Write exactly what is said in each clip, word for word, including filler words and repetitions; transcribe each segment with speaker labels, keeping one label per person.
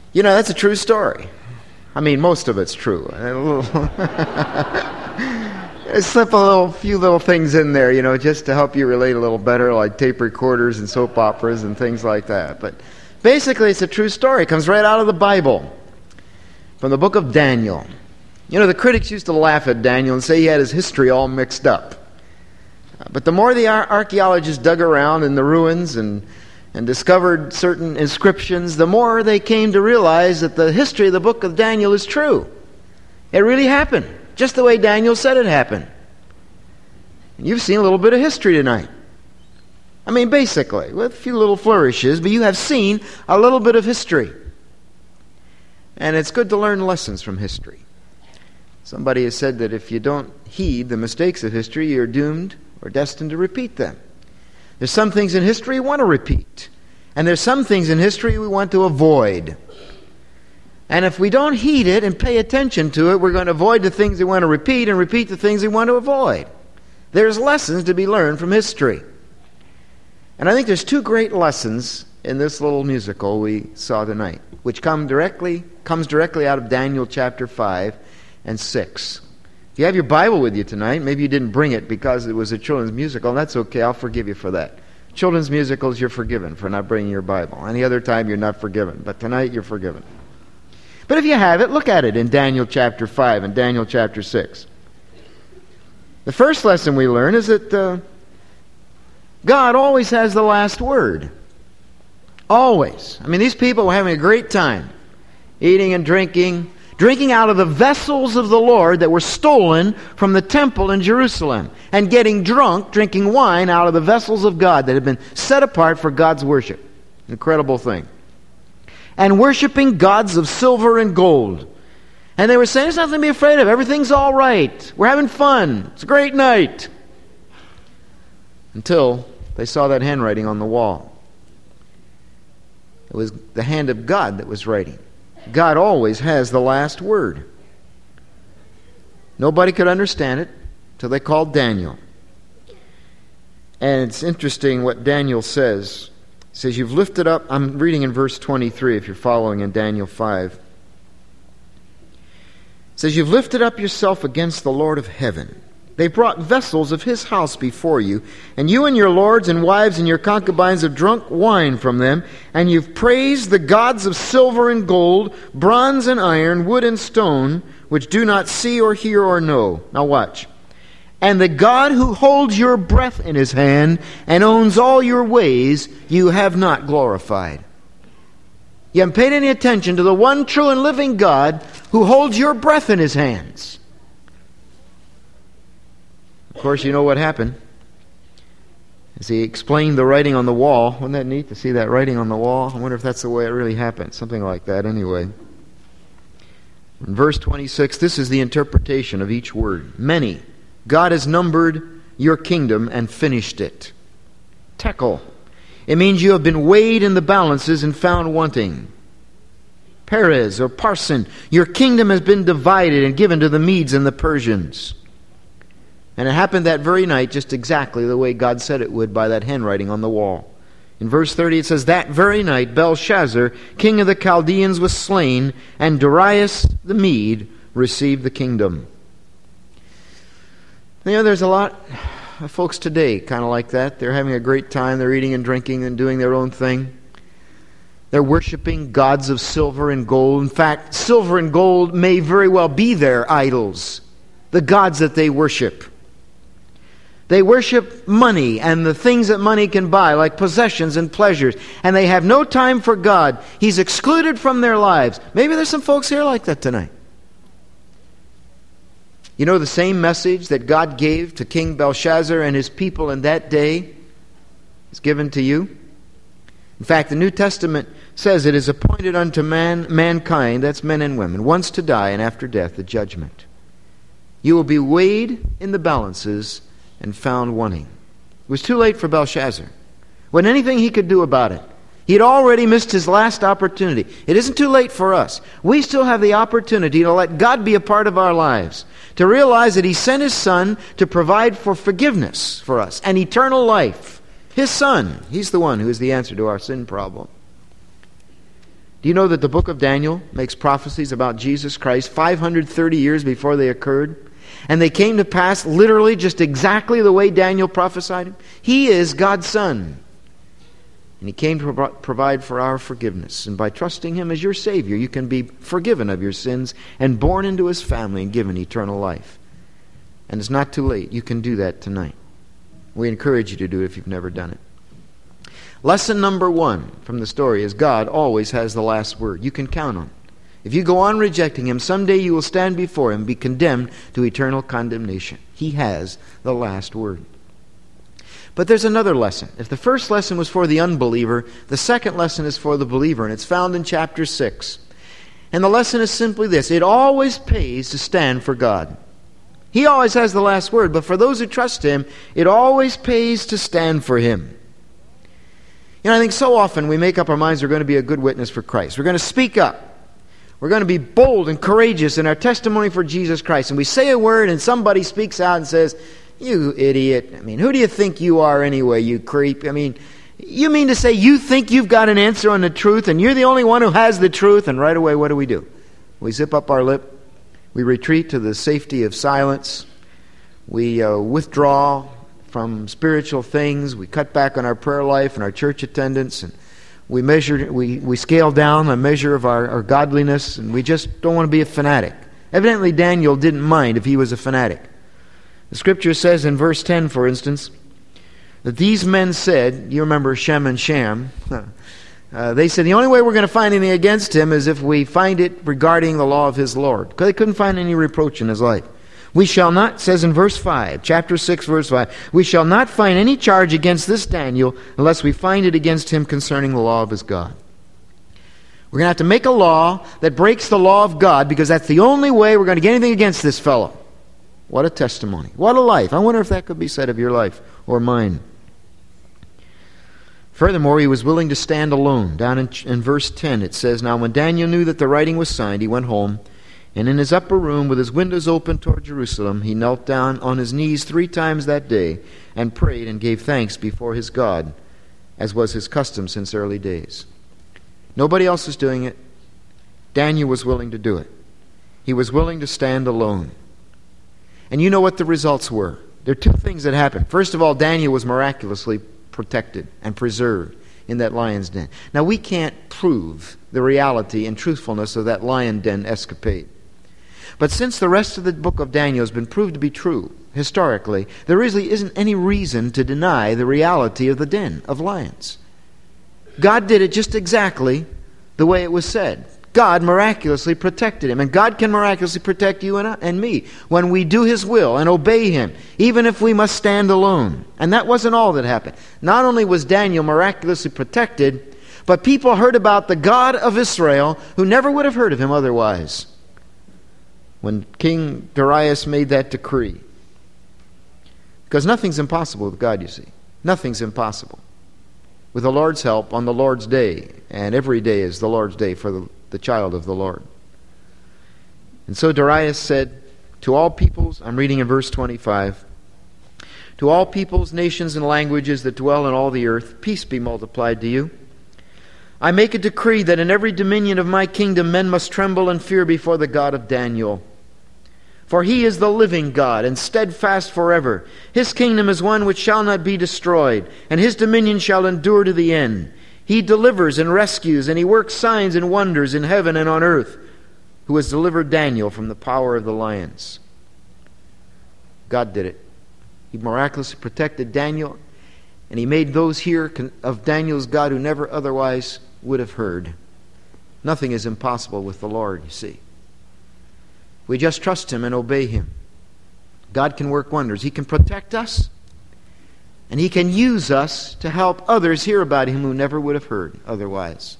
Speaker 1: You know, that's a true story. I mean, most of it's true. I slip a little, few little things in there, you know, just to help you relate a little better, like tape recorders and soap operas and things like that. But basically, it's a true story. It comes right out of the Bible, from the book of Daniel. You know, the critics used to laugh at Daniel and say he had his history all mixed up. But the more the ar- archaeologists dug around in the ruins and, and discovered certain inscriptions, the more they came to realize that the history of the book of Daniel is true. It really happened, just the way Daniel said it happened. And you've seen a little bit of history tonight. I mean, basically, with a few little flourishes, but you have seen a little bit of history. And it's good to learn lessons from history. Somebody has said that if you don't heed the mistakes of history, you're doomed or destined to repeat them. There's some things in history we want to repeat. And there's some things in history we want to avoid. And if we don't heed it and pay attention to it, we're going to avoid the things we want to repeat and repeat the things we want to avoid. There's lessons to be learned from history. And I think there's two great lessons in this little musical we saw tonight, which come directly comes directly out of Daniel chapter five and six. If you have your Bible with you tonight, maybe you didn't bring it because it was a children's musical, and that's okay, I'll forgive you for that. Children's musicals, you're forgiven for not bringing your Bible. Any other time, you're not forgiven, but tonight you're forgiven. But if you have it, look at it in Daniel chapter five and Daniel chapter six. The first lesson we learn is that uh, God always has the last word. Always. I mean, these people were having a great time, eating and drinking, drinking out of the vessels of the Lord that were stolen from the temple in Jerusalem, and getting drunk, drinking wine out of the vessels of God that had been set apart for God's worship. Incredible thing. And worshiping gods of silver and gold. And they were saying, there's nothing to be afraid of. Everything's all right. We're having fun. It's a great night. Until they saw that handwriting on the wall. It was the hand of God that was writing. God always has the last word. Nobody could understand it till they called Daniel. And it's interesting what Daniel says. He says, you've lifted up, I'm reading in verse twenty-three if you're following in Daniel five. It says, you've lifted up yourself against the Lord of heaven. They brought vessels of his house before you, and you and your lords and wives and your concubines have drunk wine from them, and you've praised the gods of silver and gold, bronze and iron, wood and stone, which do not see or hear or know. Now watch. And the God who holds your breath in his hand and owns all your ways, you have not glorified. You haven't paid any attention to the one true and living God who holds your breath in his hands. Of course, you know what happened. As he explained the writing on the wall. Wasn't that neat to see that writing on the wall? I wonder if that's the way it really happened. Something like that anyway. In verse twenty-six, this is the interpretation of each word. Many. God has numbered your kingdom and finished it. Tekel. It means you have been weighed in the balances and found wanting. Perez or Parson. Your kingdom has been divided and given to the Medes and the Persians. And it happened that very night just exactly the way God said it would by that handwriting on the wall. In verse thirty it says, that very night Belshazzar, king of the Chaldeans, was slain, and Darius the Mede received the kingdom. You know, there's a lot of folks today kind of like that. They're having a great time. They're eating and drinking and doing their own thing. They're worshiping gods of silver and gold. In fact, silver and gold may very well be their idols, the gods that they worship. They worship money and the things that money can buy, like possessions and pleasures. And they have no time for God. He's excluded from their lives. Maybe there's some folks here like that tonight. You know, the same message that God gave to King Belshazzar and his people in that day is given to you. In fact, the New Testament says it is appointed unto man, mankind, that's men and women, once to die, and after death the judgment. You will be weighed in the balances and found wanting. It was too late for Belshazzar. Wasn't anything he could do about it. He had already missed his last opportunity. It isn't too late for us. We still have the opportunity to let God be a part of our lives, to realize that he sent his Son to provide for forgiveness for us and eternal life. His Son, he's the one who is the answer to our sin problem. Do you know that the book of Daniel makes prophecies about Jesus Christ five hundred thirty years before they occurred? And they came to pass literally just exactly the way Daniel prophesied him. He is God's Son. And He came to provide for our forgiveness. And by trusting Him as your Savior, you can be forgiven of your sins and born into His family and given eternal life. And it's not too late. You can do that tonight. We encourage you to do it if you've never done it. Lesson number one from the story is God always has the last word. You can count on it. If you go on rejecting Him, someday you will stand before Him, be condemned to eternal condemnation. He has the last word. But there's another lesson. If the first lesson was for the unbeliever, the second lesson is for the believer, and it's found in chapter six. And the lesson is simply this: it always pays to stand for God. He always has the last word, but for those who trust Him, it always pays to stand for Him. You know, I think so often we make up our minds we're going to be a good witness for Christ. We're going to speak up. We're going to be bold and courageous in our testimony for Jesus Christ. And we say a word and somebody speaks out and says, "You idiot. I mean, who do you think you are anyway, you creep? I mean, you mean to say you think you've got an answer on the truth and you're the only one who has the truth?" And right away, what do we do? We zip up our lip. We retreat to the safety of silence. We uh, withdraw from spiritual things. We cut back on our prayer life and our church attendance. And we measure, we, we scale down a measure of our, our godliness. And we just don't want to be a fanatic. Evidently, Daniel didn't mind if he was a fanatic. The Scripture says in verse ten, for instance, that these men said, you remember Shem and Sham, uh, they said the only way we're going to find anything against him is if we find it regarding the law of his Lord. Because they couldn't find any reproach in his life. We shall not, says in verse five, chapter six, verse five, we shall not find any charge against this Daniel unless we find it against him concerning the law of his God. We're going to have to make a law that breaks the law of God, because that's the only way we're going to get anything against this fellow. What a testimony. What a life. I wonder if that could be said of your life or mine. Furthermore, he was willing to stand alone. Down in, in verse ten it says, "Now when Daniel knew that the writing was signed, he went home, and in his upper room, with his windows open toward Jerusalem, he knelt down on his knees three times that day, and prayed and gave thanks before his God, as was his custom since early days." Nobody else was doing it. Daniel was willing to do it. He was willing to stand alone. And you know what the results were. There are two things that happened. First of all, Daniel was miraculously protected and preserved in that lion's den. Now, we can't prove the reality and truthfulness of that lion den escapade. But since the rest of the book of Daniel has been proved to be true, historically, there really isn't any reason to deny the reality of the den of lions. God did it just exactly the way it was said. God miraculously protected him. And God can miraculously protect you and, and me when we do His will and obey Him, even if we must stand alone. And that wasn't all that happened. Not only was Daniel miraculously protected, but people heard about the God of Israel who never would have heard of Him otherwise when King Darius made that decree. Because nothing's impossible with God, you see. Nothing's impossible. With the Lord's help on the Lord's day, and every day is the Lord's day for the the child of the Lord. And so Darius said, to all peoples, I'm reading in verse twenty-five, to all peoples, nations, and languages that dwell in all the earth, peace be multiplied to you. I make a decree that in every dominion of my kingdom men must tremble and fear before the God of Daniel. For He is the living God and steadfast forever. His kingdom is one which shall not be destroyed, and His dominion shall endure to the end. He delivers and rescues, and He works signs and wonders in heaven and on earth, who has delivered Daniel from the power of the lions. God did it. He miraculously protected Daniel, and He made those here of Daniel's God who never otherwise would have heard. Nothing is impossible with the Lord, you see. We just trust Him and obey Him. God can work wonders. He can protect us, and He can use us to help others hear about Him who never would have heard otherwise.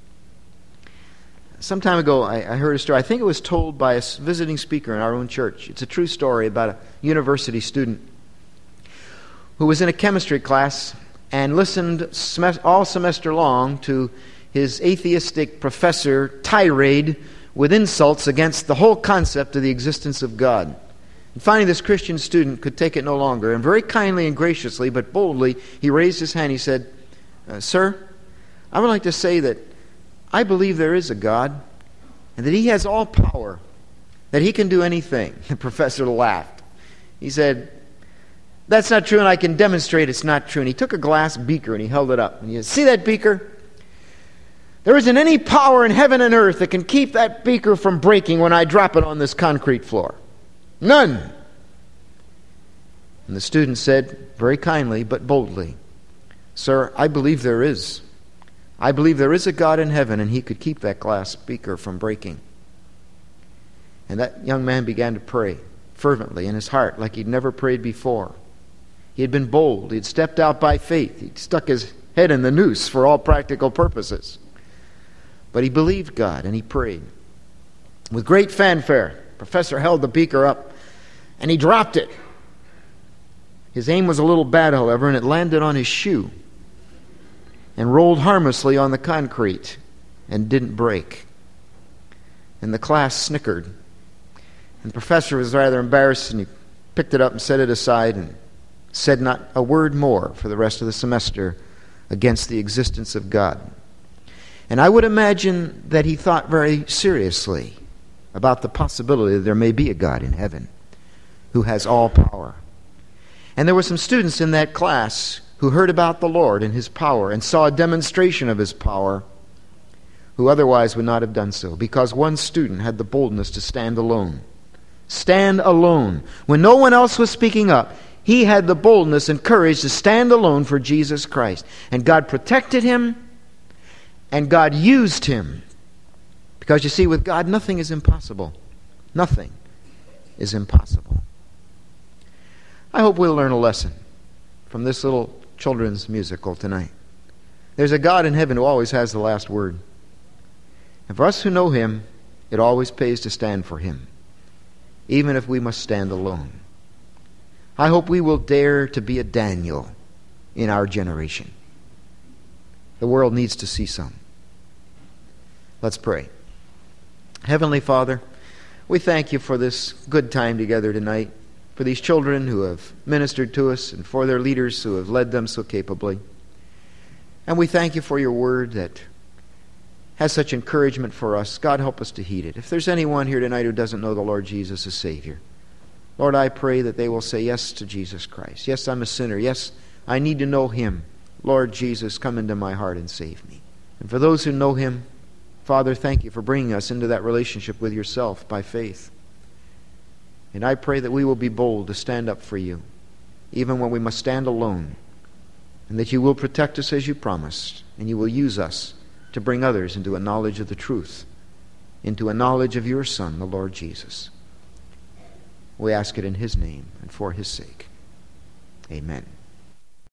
Speaker 1: Some time ago, I, I heard a story. I think it was told by a visiting speaker in our own church. It's a true story about a university student who was in a chemistry class and listened sem- all semester long to his atheistic professor tirade with insults against the whole concept of the existence of God. And finally, this Christian student could take it no longer, and very kindly and graciously, but boldly, he raised his hand. He said, uh, "Sir, I would like to say that I believe there is a God and that He has all power, that He can do anything. The professor laughed. He said, that's not true, and I can demonstrate it's not true. And he took a glass beaker and he held it up. And he said, see that beaker? There isn't any power in heaven and earth that can keep that beaker from breaking when I drop it on this concrete floor. None. And the student said, very kindly but boldly, sir, I believe there is. I believe there is a God in heaven, and He could keep that glass beaker from breaking. And that young man began to pray fervently in his heart like he'd never prayed before. He had been bold. He had stepped out by faith. He'd stuck his head in the noose for all practical purposes. But he believed God, and he prayed. With great fanfare, the professor held the beaker up, and he dropped it. His aim was a little bad, however, and it landed on his shoe and rolled harmlessly on the concrete and didn't break. And the class snickered. And the professor was rather embarrassed, and he picked it up and set it aside and said not a word more for the rest of the semester against the existence of God. And I would imagine that he thought very seriously about the possibility that there may be a God in heaven who has all power. And there were some students in that class who heard about the Lord and His power and saw a demonstration of His power who otherwise would not have done so, because one student had the boldness to stand alone. Stand alone. When no one else was speaking up, he had the boldness and courage to stand alone for Jesus Christ. And God protected him, and God used him. Because you see, with God, nothing is impossible. Nothing is impossible. I hope we'll learn a lesson from this little children's musical tonight. There's a God in heaven who always has the last word. And for us who know Him, it always pays to stand for Him, even if we must stand alone. I hope we will dare to be a Daniel in our generation. The world needs to see some. Let's pray. Heavenly Father, we thank You for this good time together tonight, for these children who have ministered to us, and for their leaders who have led them so capably. And we thank You for Your word that has such encouragement for us. God, help us to heed it. If there's anyone here tonight who doesn't know the Lord Jesus as Savior, Lord, I pray that they will say yes to Jesus Christ. Yes, I'm a sinner. Yes, I need to know Him. Lord Jesus, come into my heart and save me. And for those who know Him, Father, thank You for bringing us into that relationship with Yourself by faith. And I pray that we will be bold to stand up for You, even when we must stand alone, and that You will protect us as You promised, and You will use us to bring others into a knowledge of the truth, into a knowledge of Your Son, the Lord Jesus. We ask it in His name and for His sake. Amen.